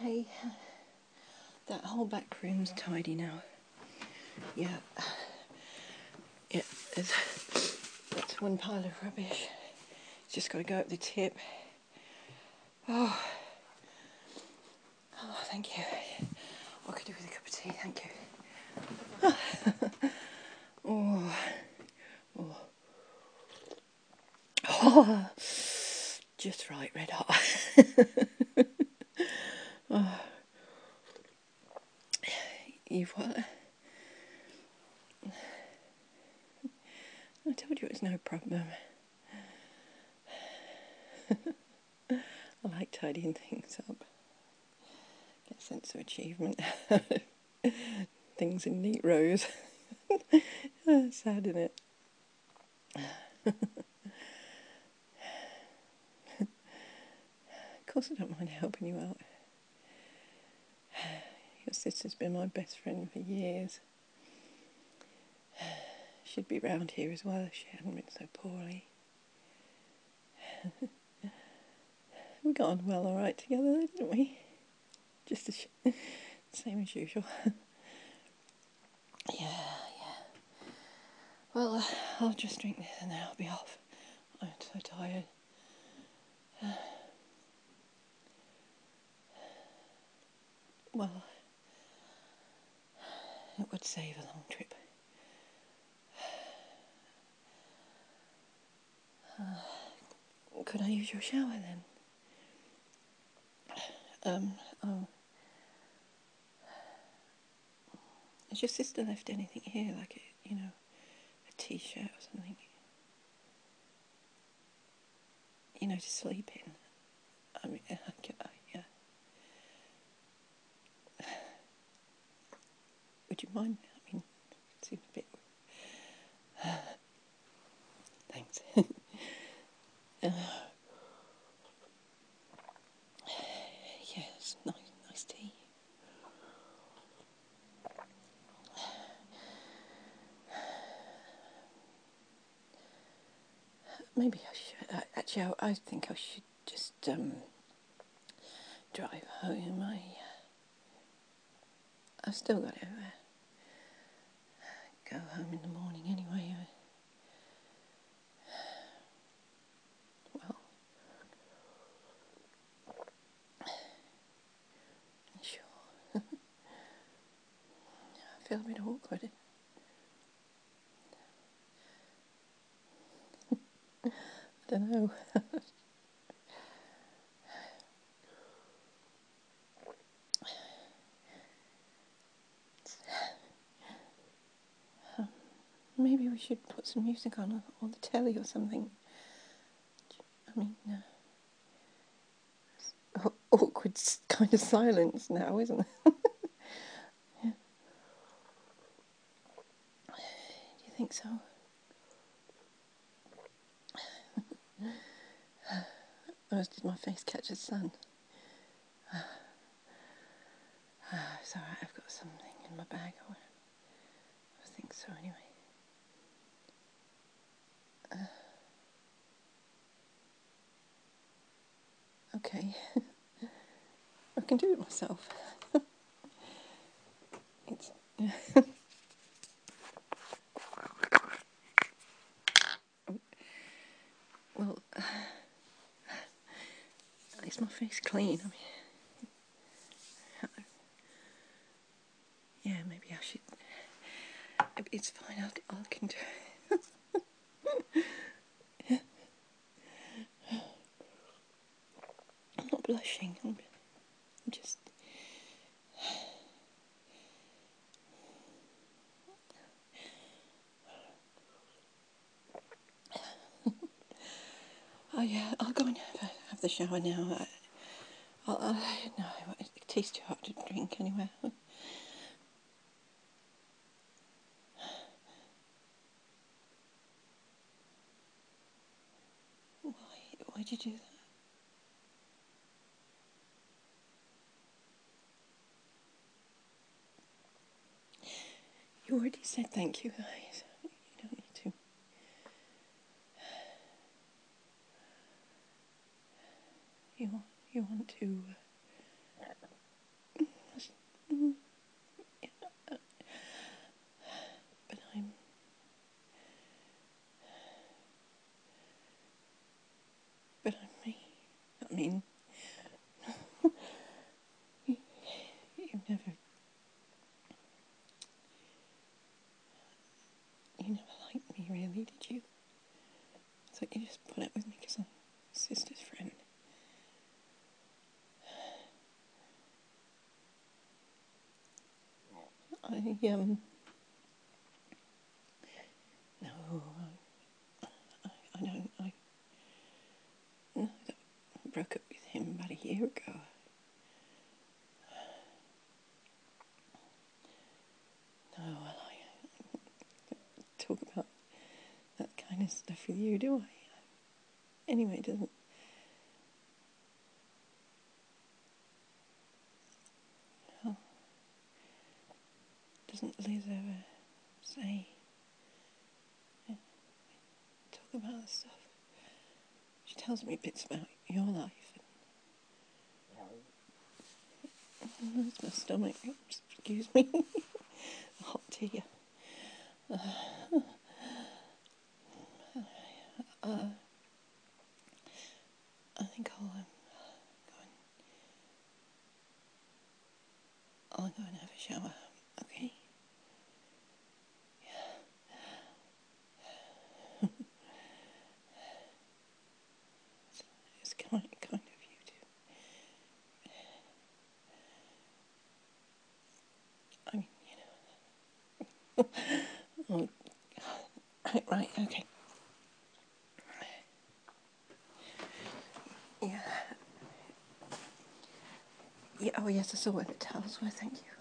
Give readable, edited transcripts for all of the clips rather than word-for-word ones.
Okay, that whole back room's tidy now. Yeah, that's one pile of rubbish. Just got to go up the tip. Oh, thank you. I could do with a cup of tea, thank you. Oh, oh, oh, just right, red hot. Oh. You've what? I told you it was no problem. I like tidying things up. Get a sense of achievement. Things in neat rows. Sad, isn't it? Of course I don't mind helping you out. Your sister's been my best friend for years. She'd be round here as well if she hadn't been so poorly. We got on well alright together, didn't we? Just the same as usual. Yeah. Well, I'll just drink this and then I'll be off. I'm so tired. Well, it would save a long trip. Could I use your shower then? Has your sister left anything here, like a t-shirt or something? To sleep in. I mean, yeah. Would you mind? I mean, it seems a bit. Thanks. Yes, nice tea. Maybe I should. Actually, I think I should just drive home. I've still got to go home in the morning anyway. Well, sure. I feel a bit awkward. I don't know. Maybe we should put some music on or the telly or something. I mean, awkward kind of silence now, isn't it? Yeah. Do you think so? Or did my face catch the sun? It's alright, I've got something in my bag. I think so anyway. Okay. I can do it myself. It's... Well, is my face clean? I mean, yeah, maybe I should. It's fine. I can do it. I'm not blushing. I'm just. Oh yeah, I'll go and have the shower now. No, it tastes too hot to drink anyway. Why'd you do that? You already said thank you, guys. You don't need to. You want to... no, I don't, no, I broke up with him about a year ago. No, well, I talk about that kind of stuff with you, do I? Anyway, it doesn't Liz ever say, talk about this stuff? She tells me bits about your life. And it's my stomach. Excuse me. Hot tea. I think I'll go and have a shower. Okay. It's kind of you too. I mean, Oh, right, okay. Yeah. Yeah. Oh yes, I saw where the towels were. Thank you.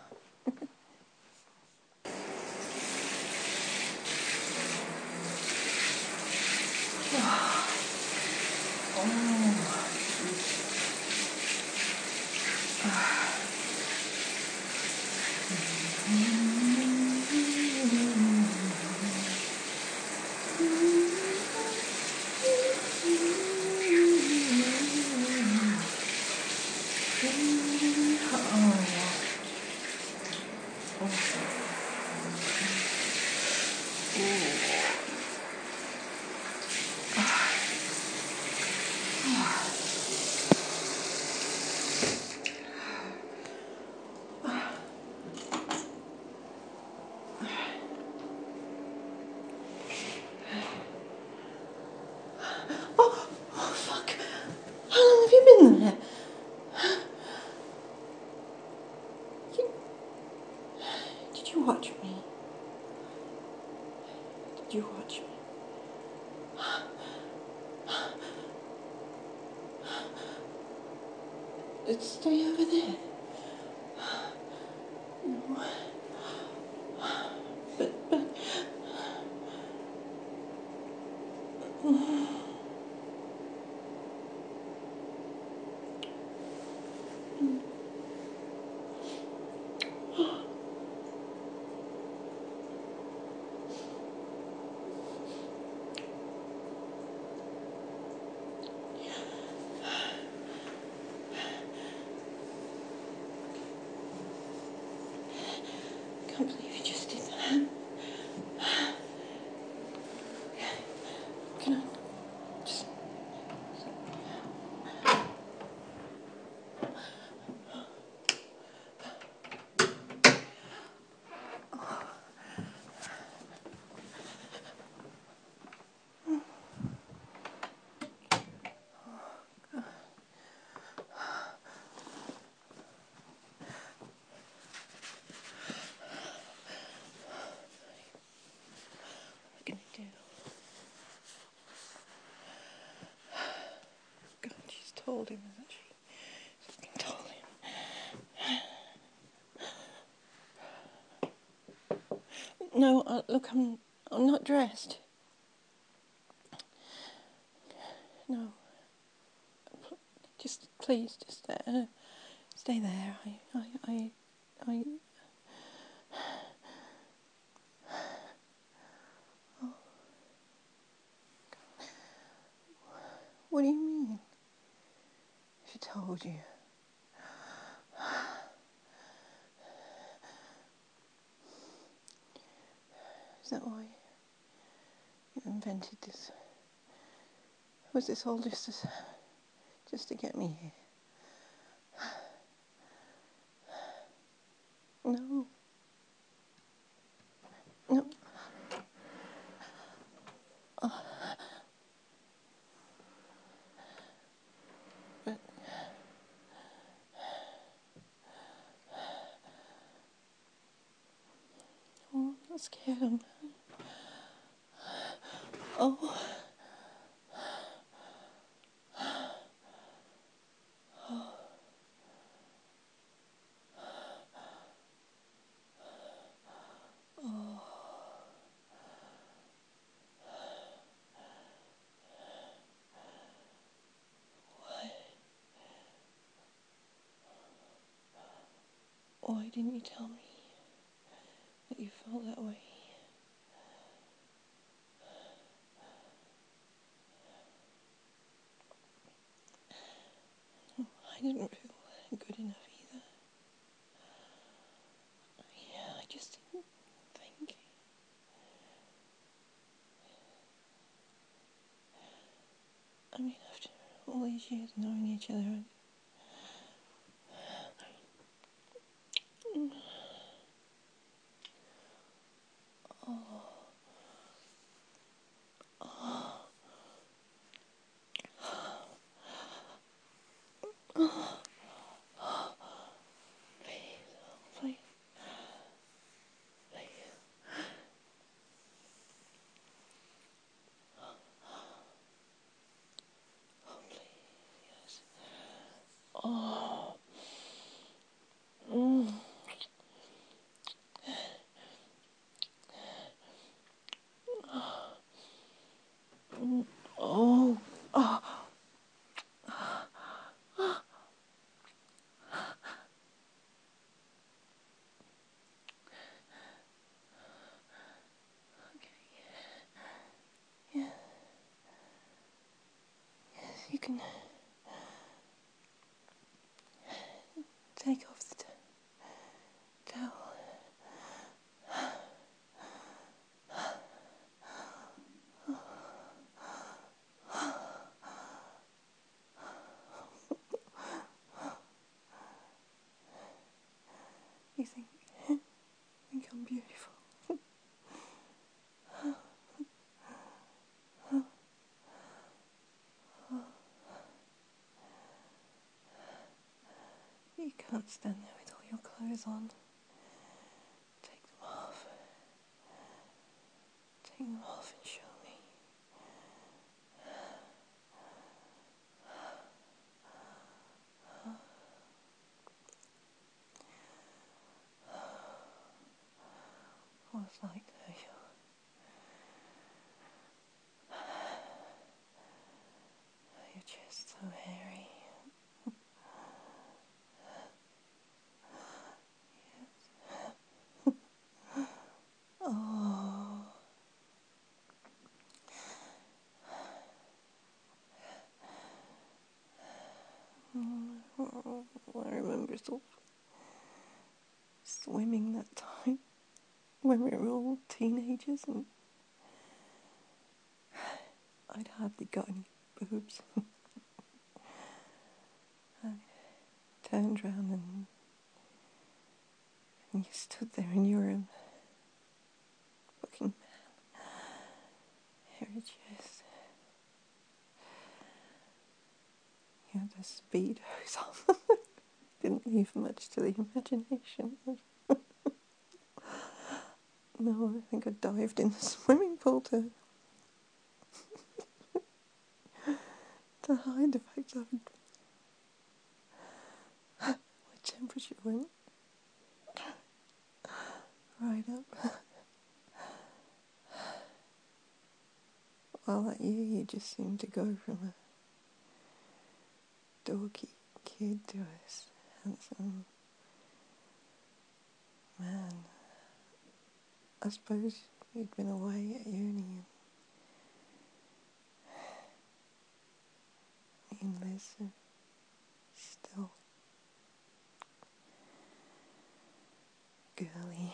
Oh fuck! How long have you been there? Did you watch me? Did you watch me? Let's stay over there. No. But. I can't believe you just did that. Can I just... What can I do? God, she's told him, hasn't she? She's fucking told him. No, look, I'm not dressed. No. Just, please, just stay there. I... Oh. What do you mean? She told you. Is that why you invented this? Was this all just to get me here? No. No. But scared him. Oh. Oh. Why didn't you tell me that you felt that way? I didn't feel good enough either. Yeah, I just didn't think. I mean, after all these years knowing each other, please, oh please, yes. Oh, mm. Oh, oh. Okay. Yeah. Yes, you can take off the towel. You think I'm beautiful. You can't stand there with all your clothes on. Take them off. Take them off and show me. What's like though? Your chest so hairy. Oh. Oh, I remember swimming that time when we were all teenagers and I'd hardly got any boobs. I turned round and you stood there and you were a fucking man. Hairy chest. You had the speedos on. Didn't leave much to the imagination. No, I think I dived in the swimming pool to hide the fact that my temperature went right up. Well, that year you just seemed to go from a dorky kid to a handsome man. I suppose you'd been away at uni and me and Liz are still girly.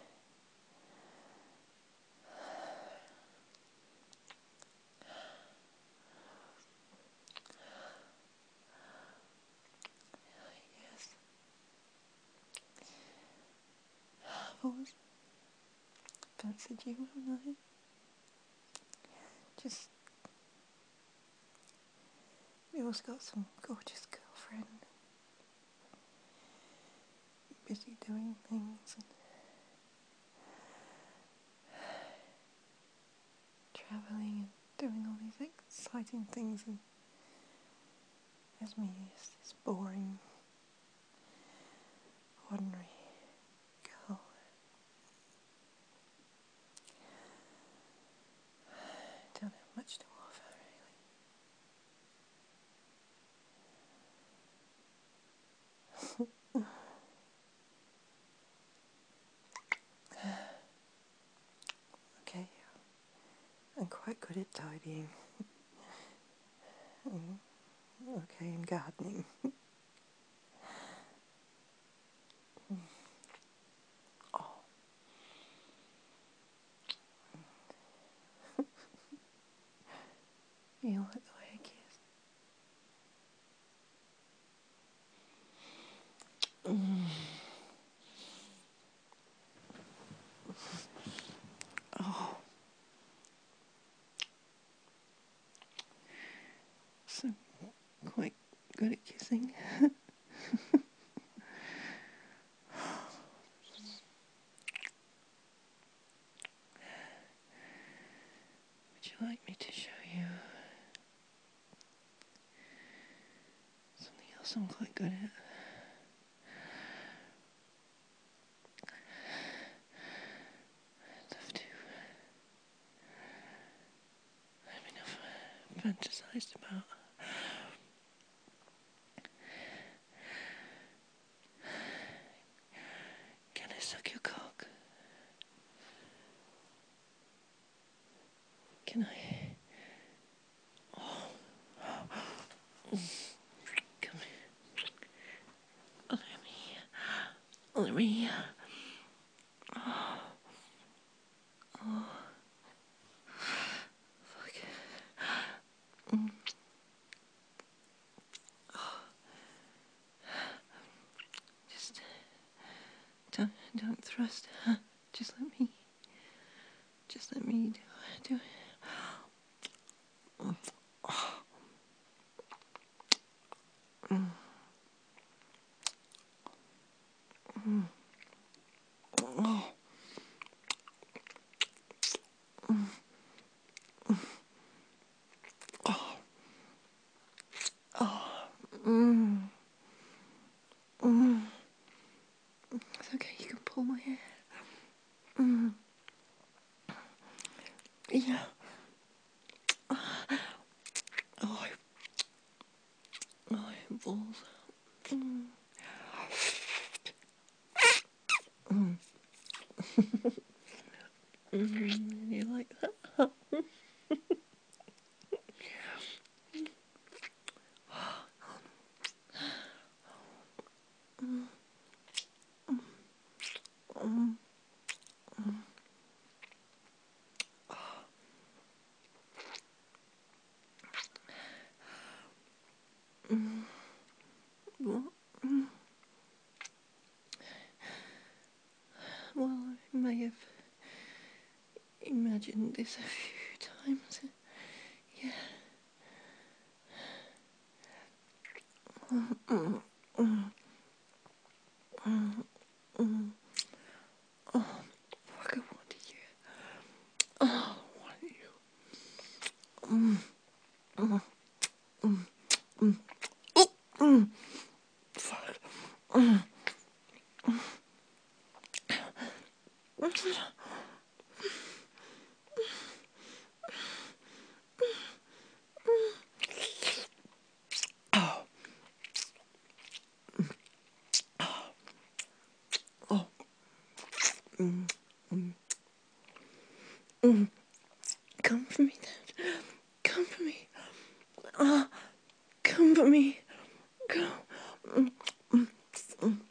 Yes, I've always fancied you, haven't I? Just, you always got some gorgeous girlfriend. Busy doing things. And citing things as me as this boring, ordinary girl. I don't have much to offer, really. Okay, I'm quite good at tidying. Okay, and gardening. Oh. You like the way I kiss? Oh. So quite good at kissing. Would you like me to show you something else I'm quite good at? I'd love to. I've fantasized about. Can I suck your cock? Can I? Oh. Come here. Let me. Oh. Oh. Fuck. Just don't thrust. Just let me do it. Oh. Oh. Oh. It's okay, you can pull my hair. Yeah. Oh, balls. You like that? What? Well, I may have imagined this a few times. Yeah. Oh, fuck, I wanted you. Oh, I wanted you. Fuck. Oh. Oh. Come for me, Dad. Come for me. Come for me. Come.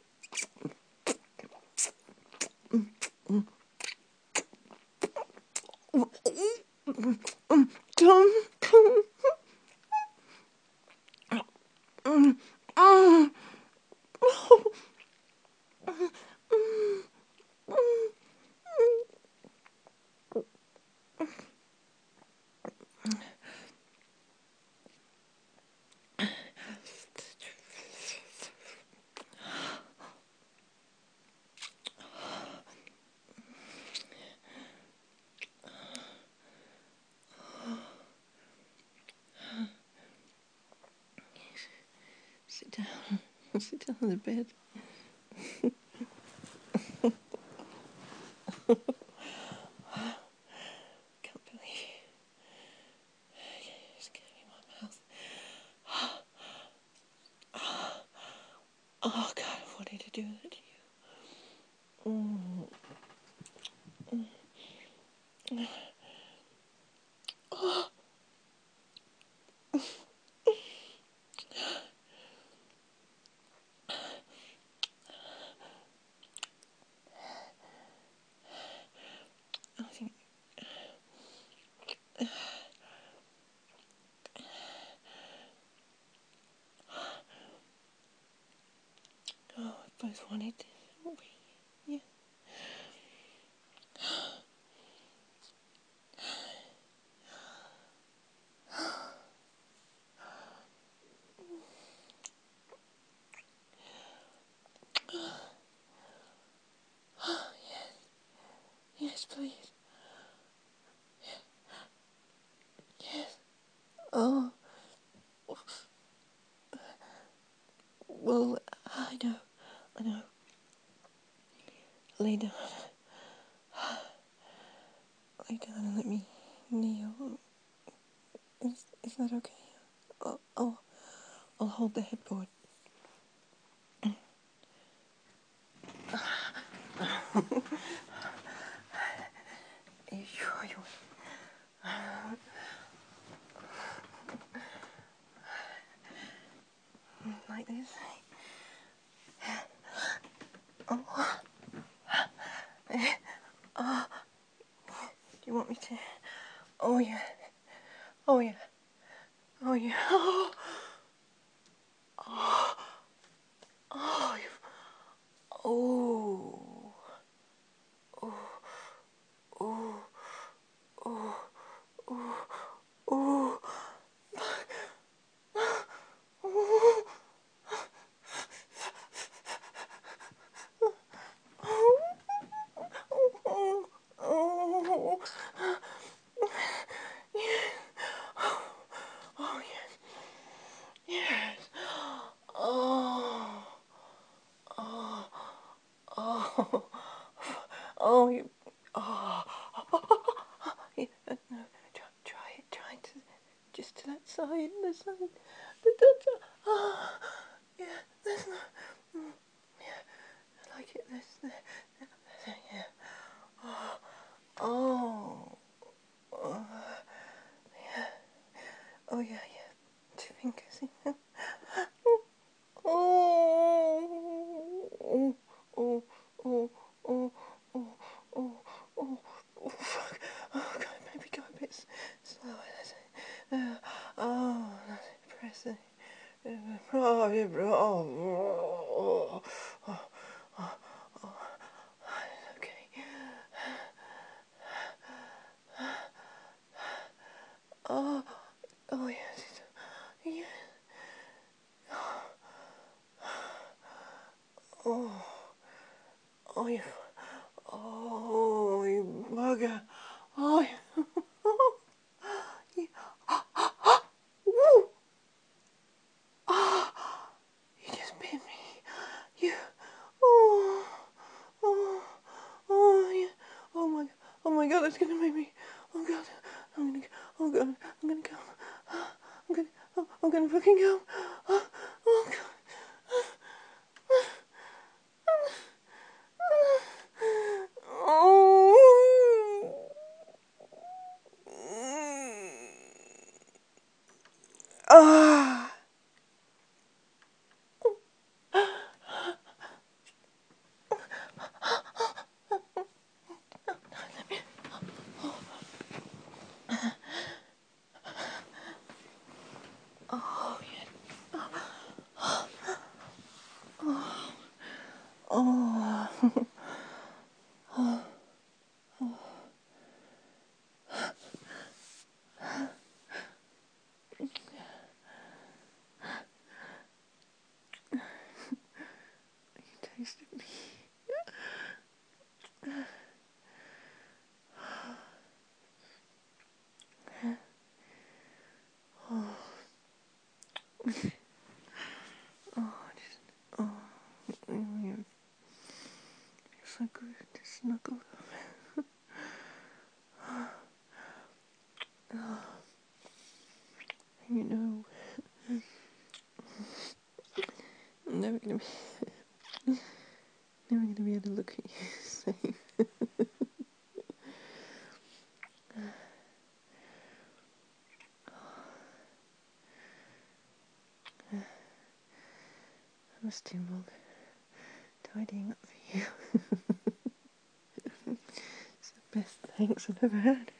sit down on the bed. Can't believe it's getting in my mouth. Oh God, I wanted to do that to you. I think, we both wanted this, didn't we? Yeah. Yes, please. Yes. Oh, well, I know. Lay down. Lay down and let me kneel. Is that okay? I'll hold the headboard. Are you sure you like this? Do you want me to? Oh yeah. Oh yeah. Oh yeah. Oh. Oh. Oh. Oh. Oh. Oh. Oh. Oh. Oh yes. Yes. Oh. Oh. Oh. Oh. You. Oh. Yeah, no. Try to just to that side. The side. The. Oh. Yeah. That's not. Yeah. I like it. That's yeah. Oh. Oh. Oh. Yeah. Oh yeah. Yeah. 2 fingers. Oh, oh, oh, oh, oh, oh, oh, oh, oh, fuck. Oh, God, maybe go a bit slower. That's it. Oh, that's it. Press it. Oh, yeah, oh, oh, oh, oh, okay. Oh, oh, yes. Yeah. Oh, oh, yeah. Oh, you bugger. Oh, yeah. Yeah. Woo! Ah, you just bit me. You. Oh, oh, oh, yeah. Oh my God, that's gonna make me. Oh God, I'm gonna. Oh God, I'm gonna go. I'm gonna. Oh, I'm gonna fucking go. Oh, oh God. Oh. Ah. Oh yeah. so good to snuggle. You know, I'm never gonna be able to look at you safe. I was too long tidying up for you. It's the best thanks I've ever had.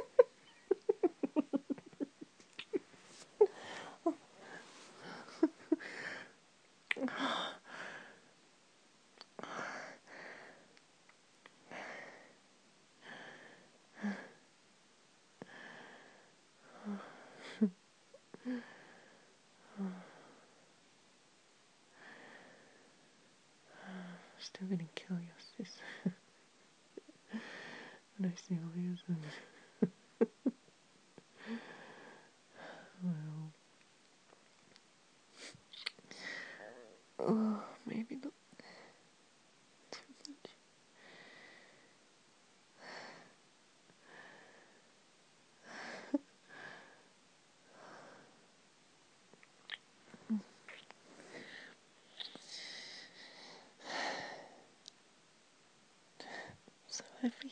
I'm still gonna kill your sis when I see all yours. Well, oh, maybe not too much. So happy.